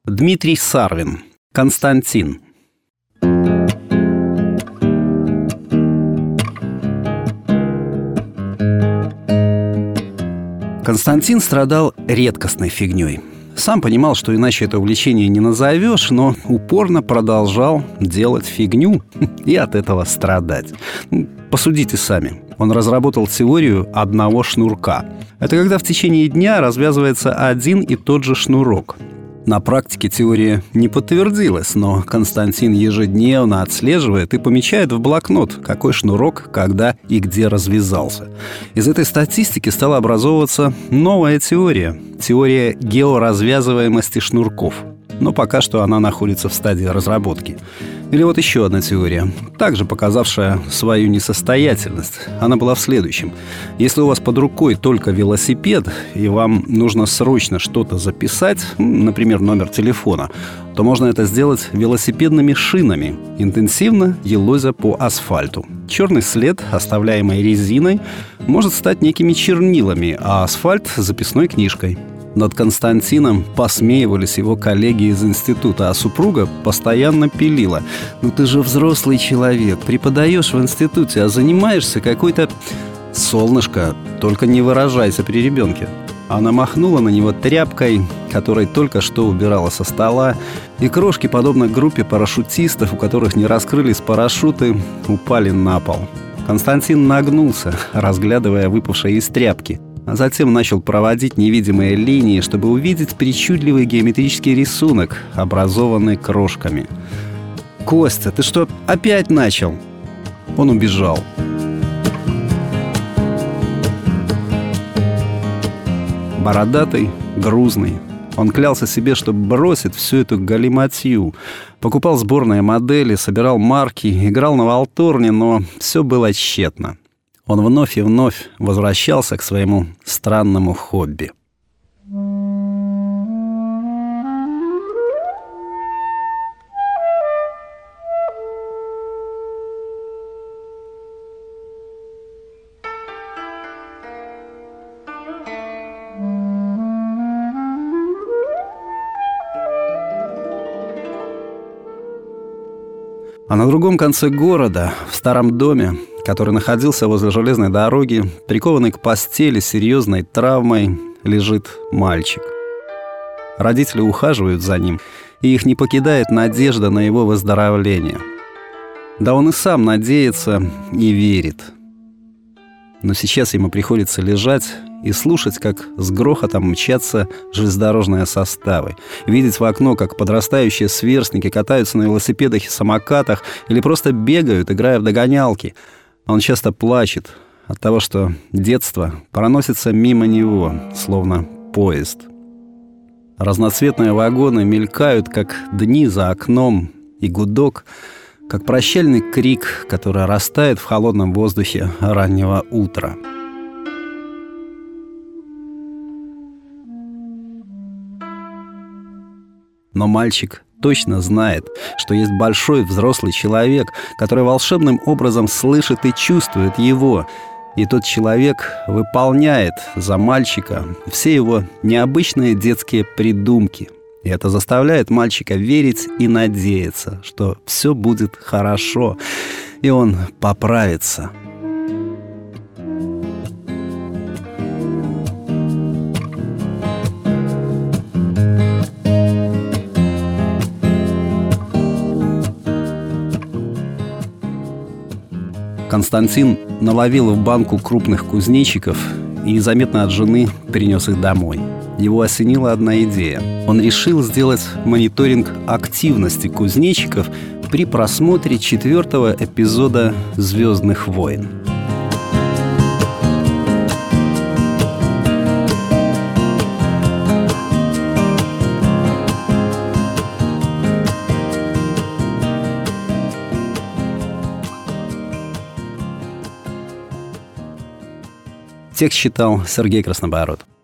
Дмитрий Сарвин. Константин. Константин страдал редкостной фигней. Сам понимал, что иначе это увлечение не назовешь, но упорно продолжал делать фигню и от этого страдать. Посудите сами. Он разработал теорию одного шнурка. Это когда в течение дня развязывается один и тот же шнурок. На практике теория не подтвердилась, но Константин ежедневно отслеживает и помечает в блокнот, какой шнурок, когда и где развязался. Из этой статистики стала образовываться новая теория – теория георазвязываемости шнурков. Но пока что она находится в стадии разработки. Или вот еще одна теория, также показавшая свою несостоятельность. Она была в следующем. Если у вас под рукой только велосипед, и вам нужно срочно что-то записать, например, номер телефона, то можно это сделать велосипедными шинами, интенсивно елозя по асфальту. Черный след, оставляемый резиной, может стать некими чернилами, а асфальт – записной книжкой. Над Константином посмеивались его коллеги из института, а супруга постоянно пилила. «Ну ты же взрослый человек, преподаешь в институте, а занимаешься какой-то...» «Солнышко, только не выражайся при ребенке». Она махнула на него тряпкой, которой только что убирала со стола, и крошки, подобно группе парашютистов, у которых не раскрылись парашюты, упали на пол. Константин нагнулся, разглядывая выпавшие из тряпки. А затем начал проводить невидимые линии, чтобы увидеть причудливый геометрический рисунок, образованный крошками. «Костя, ты что, опять начал?» Он убежал. Бородатый, грузный. Он клялся себе, что бросит всю эту галиматью. Покупал сборные модели, собирал марки, играл на валторне, но все было тщетно. Он вновь и вновь возвращался к своему странному хобби. А на другом конце города, в старом доме, который находился возле железной дороги, прикованный к постели серьезной травмой, лежит мальчик. Родители ухаживают за ним, и их не покидает надежда на его выздоровление. Да он и сам надеется и верит. Но сейчас ему приходится лежать и слушать, как с грохотом мчатся железнодорожные составы, видеть в окно, как подрастающие сверстники катаются на велосипедах и самокатах или просто бегают, играя в догонялки. Он часто плачет от того, что детство проносится мимо него, словно поезд. Разноцветные вагоны мелькают, как дни за окном, и гудок, как прощальный крик, который растает в холодном воздухе раннего утра. Но мальчик точно знает, что есть большой взрослый человек, который волшебным образом слышит и чувствует его. И тот человек выполняет за мальчика все его необычные детские придумки. И это заставляет мальчика верить и надеяться, что все будет хорошо, и он поправится. Константин наловил в банку крупных кузнечиков и незаметно от жены принес их домой. Его осенила одна идея. Он решил сделать мониторинг активности кузнечиков при просмотре 4-го эпизода «Звездных войн». Текст читал Сергей Краснобород.